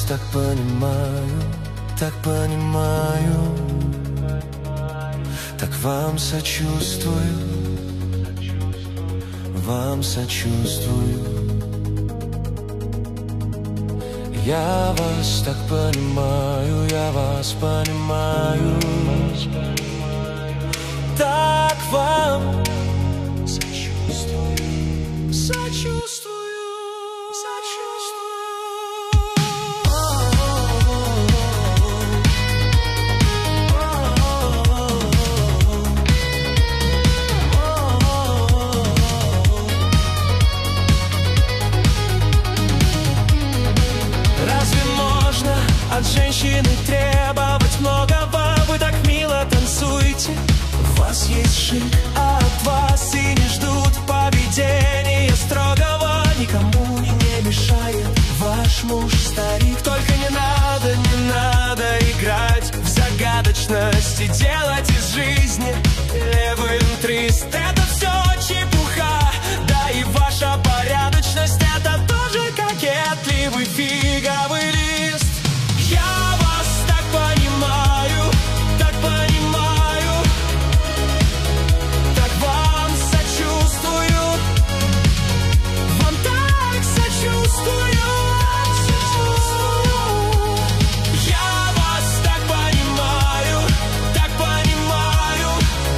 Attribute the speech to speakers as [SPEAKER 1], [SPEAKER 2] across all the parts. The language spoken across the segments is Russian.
[SPEAKER 1] так понимаю, так понимаю, так вам сочувствую, вам сочувствую. Я вас так понимаю, я вас понимаю, так вам сочувствую, сочувствую. От женщины требовать многого. Вы так мило танцуете, у вас есть шик, а от вас и не ждут поведения строгого. Никому не мешает ваш муж старик. Только не надо играть в загадочность и делать из жизни левый интрист. Это все чепуха, да и ваша порядочность — это тоже кокетливый фиговый лист. Я вас так понимаю, так понимаю, так вам сочувствую, вам так сочувствую. Я вас так понимаю, так понимаю,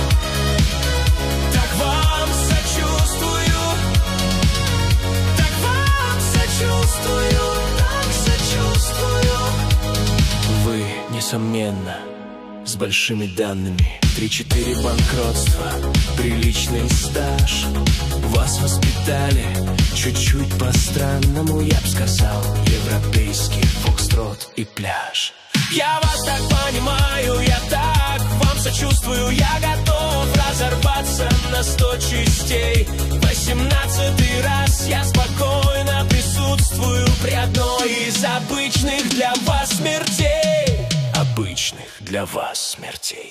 [SPEAKER 1] так вам сочувствую, так вам сочувствую, так сочувствую. Вы, несомненно, с большими данными. 3-4 банкротства, приличный стаж. Вас воспитали чуть-чуть по-странному, я б сказал, европейский фокстрот и пляж. Я вас так понимаю, я так вам сочувствую. Я готов разорваться на 100 частей. 18-й раз я спокойно присутствую при одной из обычных для вас смертей. Обычных для вас смертей.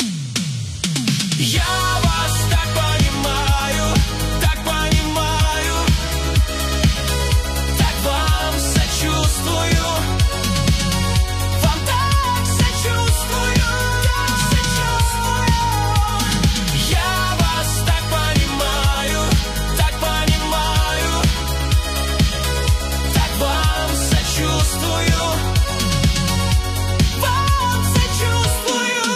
[SPEAKER 1] Я вас так понимаю, так понимаю, так вам сочувствую, вам так сочувствую, так сочувствую. Я вас так понимаю, так понимаю, так вам сочувствую, вам сочувствую.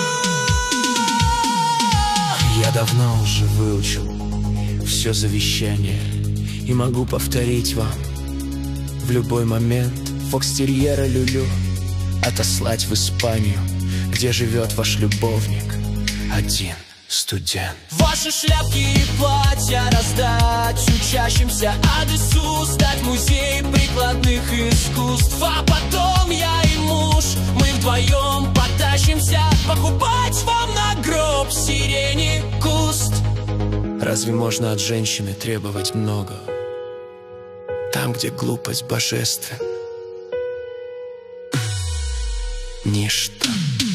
[SPEAKER 1] Я давно уже выучил все завещание и могу повторить вам в любой момент. Фокстерьера люлю отослать в Испанию, где живет ваш любовник, один студент. Ваши шляпки и платья раздать учащимся адресу, стать музей прикладных искусств. А потом я и муж, мы вдвоем потащимся покупать вам на гроб сирени куст. Разве можно от женщины требовать много, там, где глупость божественна? Ничто.